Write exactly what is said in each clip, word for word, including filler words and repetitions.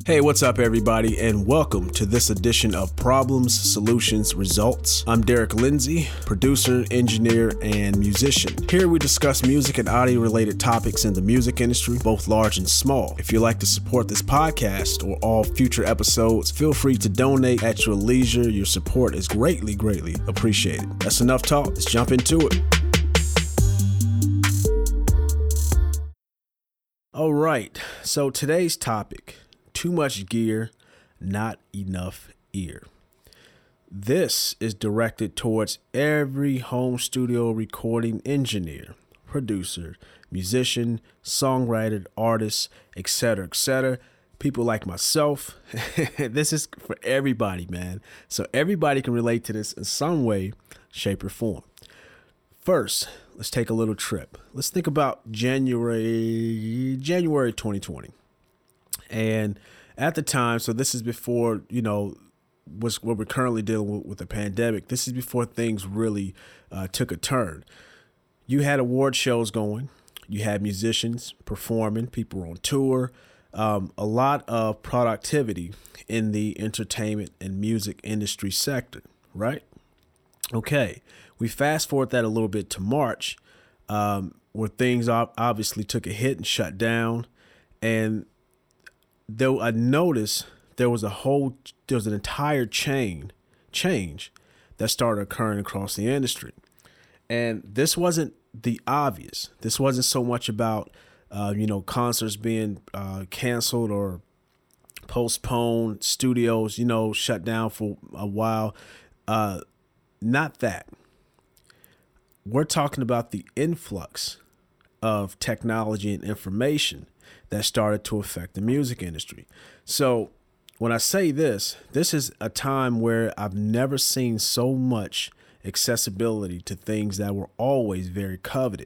Hey, what's up, everybody, and welcome to this edition of Problems, Solutions, Results. I'm Derek Lindsay, producer, engineer, and musician. Here we discuss music and audio-related topics in the music industry, both large and small. If you'd like to support this podcast or all future episodes, feel free to donate at your leisure. Your support is greatly, greatly appreciated. That's enough talk. Let's jump into it. All right, so today's topic: too much gear, not enough ear. This is directed towards every home studio recording engineer, producer, musician, songwriter, artist, et cetera, et cetera. People like myself. This is for everybody, man. So everybody can relate to this in some way, shape, or form. First, let's take a little trip. Let's think about January, January twenty twenty. And at the time, so this is before, you know, was what we're currently dealing with with the pandemic. This is before things really uh, took a turn. You had award shows going. You had musicians performing, people on tour, um, a lot of productivity in the entertainment and music industry sector, right? Okay, we fast forward that a little bit to March, um, where things obviously took a hit and shut down. And though I noticed there was a whole, there was an entire chain change that started occurring across the industry. And this wasn't the obvious. This wasn't so much about, uh, you know, concerts being uh, canceled or postponed, studios, you know, shut down for a while. Uh, not that. We're talking about the influx of technology and information that started to affect the music industry. So when I say this, this is a time where I've never seen so much accessibility to things that were always very coveted.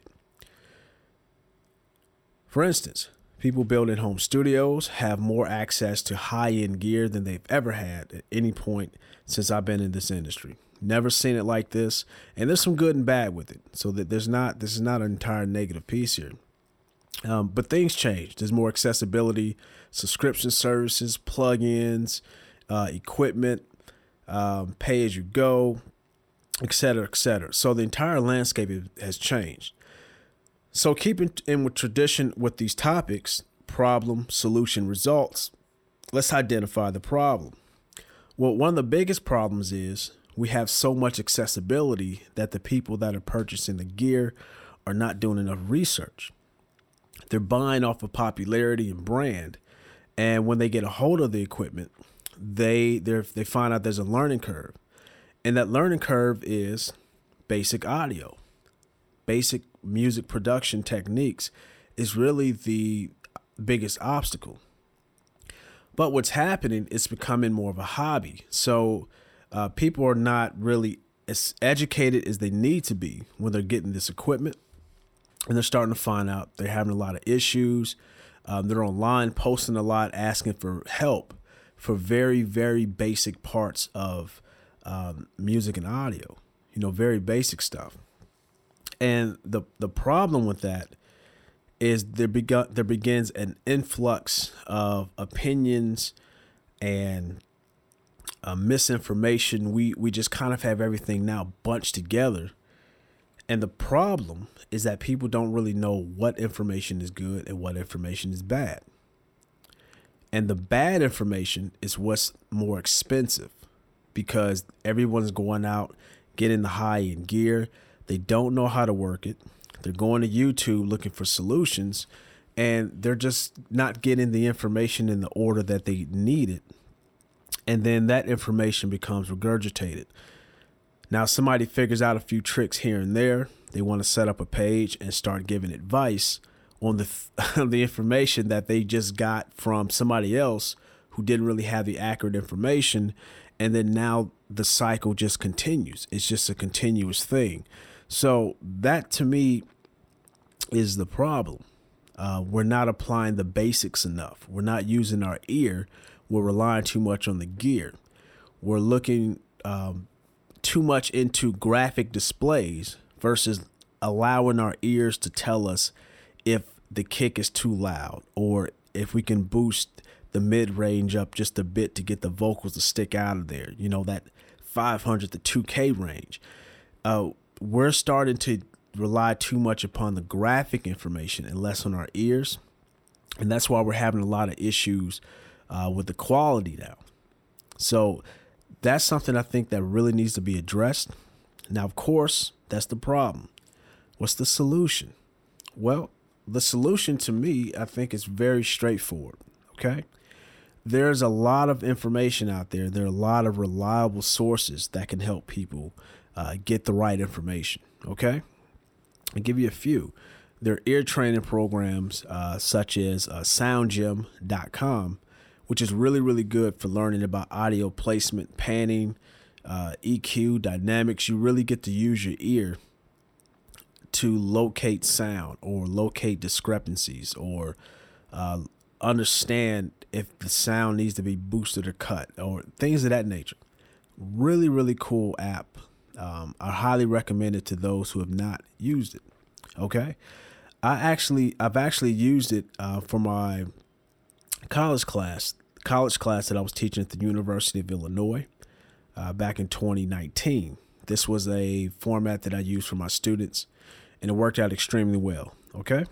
For instance, people building home studios have more access to high-end gear than they've ever had at any point since I've been in this industry. Never seen it like this, and there's some good and bad with it. So that there's not, this is not an entire negative piece here. Um, but things change. There's more accessibility, subscription services, plugins, uh, equipment, um, pay as you go, et cetera, et cetera. So the entire landscape has changed. So keeping in with tradition with these topics, problem, solution, results, let's identify the problem. Well, one of the biggest problems is we have so much accessibility that the people that are purchasing the gear are not doing enough research. They're buying off of popularity and brand. And when they get a hold of the equipment, they they they find out there's a learning curve. And that learning curve is basic audio. Basic music production techniques is really the biggest obstacle. But what's happening is becoming more of a hobby. So uh, people are not really as educated as they need to be when they're getting this equipment. And they're starting to find out they're having a lot of issues. Um, they're online posting a lot, asking for help for very, very basic parts of um, music and audio, you know, very basic stuff. And the the problem with that is there, begu- there begins an influx of opinions and uh, misinformation. We, we just kind of have everything now bunched together. And the problem is that people don't really know what information is good and what information is bad. And the bad information is what's more expensive because everyone's going out, getting the high-end gear. They don't know how to work it. They're going to YouTube looking for solutions, and they're just not getting the information in the order that they need it. And then that information becomes regurgitated. Now, somebody figures out a few tricks here and there. They want to set up a page and start giving advice on the the information that they just got from somebody else who didn't really have the accurate information. And then now the cycle just continues. It's just a continuous thing. So that to me is the problem. Uh, we're not applying the basics enough. We're not using our ear. We're relying too much on the gear. We're looking um, too much into graphic displays versus allowing our ears to tell us if the kick is too loud or if we can boost the mid range up just a bit to get the vocals to stick out of there. You know, that five hundred to two K range. Uh, we're starting to rely too much upon the graphic information and less on our ears. And that's why we're having a lot of issues uh, with the quality now. So that's something I think that really needs to be addressed. Now, of course, that's the problem. What's the solution? Well, the solution to me, I think, is very straightforward. Okay. There's a lot of information out there. There are a lot of reliable sources that can help people uh, get the right information. Okay. I'll give you a few. There are ear training programs uh, such as uh, sound gym dot com, which is really, really good for learning about audio placement, panning, uh, E Q, dynamics. You really get to use your ear to locate sound or locate discrepancies or uh, understand if the sound needs to be boosted or cut or things of that nature. Really, really cool app. Um, I highly recommend it to those who have not used it. Okay. I actually, I've actually used it uh, for my college class, college class that I was teaching at the University of Illinois uh, back in twenty nineteen. This was a format that I used for my students, and it worked out extremely well. Okay.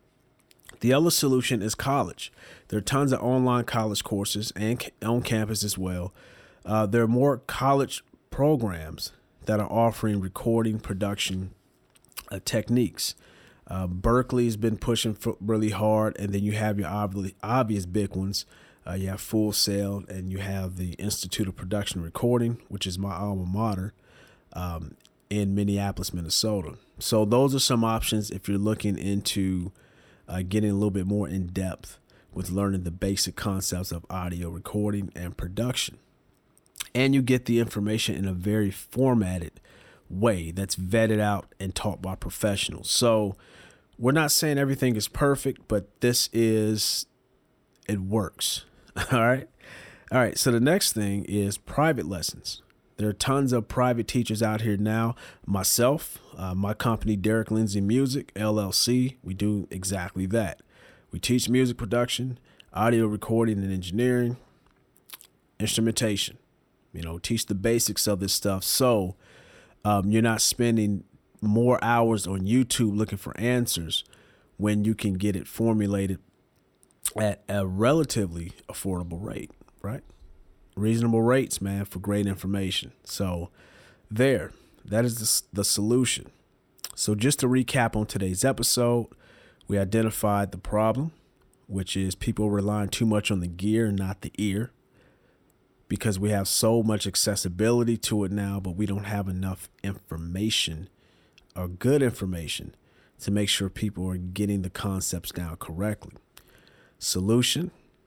The other solution is college. There are tons of online college courses and on campus as well. Uh, there are more college programs that are offering recording, production uh, techniques. Uh, Berkeley's been pushing for really hard, and then you have your obvious, obvious big ones. Uh, you have Full Sail, and you have the Institute of Production and Recording, which is my alma mater, um, in Minneapolis, Minnesota. So those are some options if you're looking into uh, getting a little bit more in depth with learning the basic concepts of audio recording and production. And you get the information in a very formatted way that's vetted out and taught by professionals. So we're not saying everything is perfect, but this is, it works. All right. All right. So the next thing is private lessons. There are tons of private teachers out here now. Myself, uh, my company, Derek Lindsay Music, L L C, we do exactly that. We teach music production, audio recording and engineering, instrumentation, you know, teach the basics of this stuff. So um, you're not spending more hours on YouTube looking for answers when you can get it formulated at a relatively affordable rate, right? Reasonable rates, man, for great information. So there, that is the, the solution. So just to recap on today's episode, we identified the problem, which is people relying too much on the gear and not the ear, because we have so much accessibility to it now, but we don't have enough information or good information to make sure people are getting the concepts down correctly. Solution: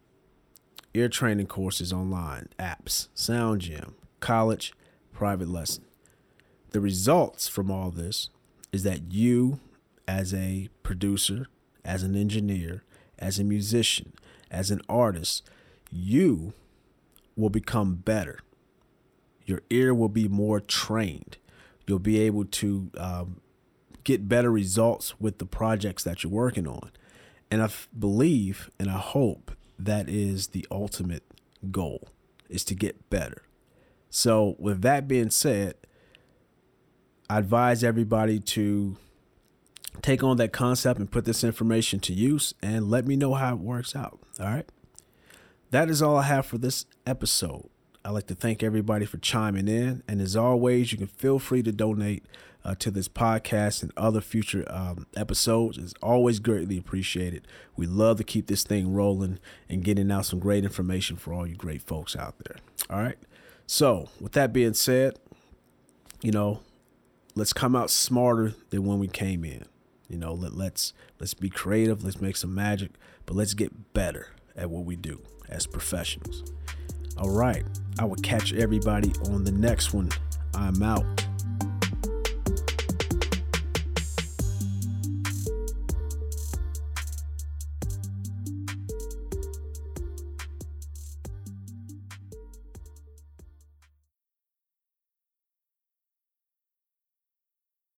ear training courses online, apps, Sound Gym, college, private lesson. The results from all this is that you, as a producer, as an engineer, as a musician, as an artist, you will become better. Your ear will be more trained. You'll be able to um, get better results with the projects that you're working on. And I f- believe and I hope that is the ultimate goal, is to get better. So with that being said, I advise everybody to take on that concept and put this information to use and let me know how it works out. All right. That is all I have for this episode. I'd like to thank everybody for chiming in. And as always, you can feel free to donate uh, to this podcast and other future um, episodes. It's always greatly appreciated. We love to keep this thing rolling and getting out some great information for all you great folks out there. All right. So with that being said, you know, let's come out smarter than when we came in. You know, let, let's let's be creative. Let's make some magic, but let's get better at what we do as professionals. All right. I will catch everybody on the next one. I'm out.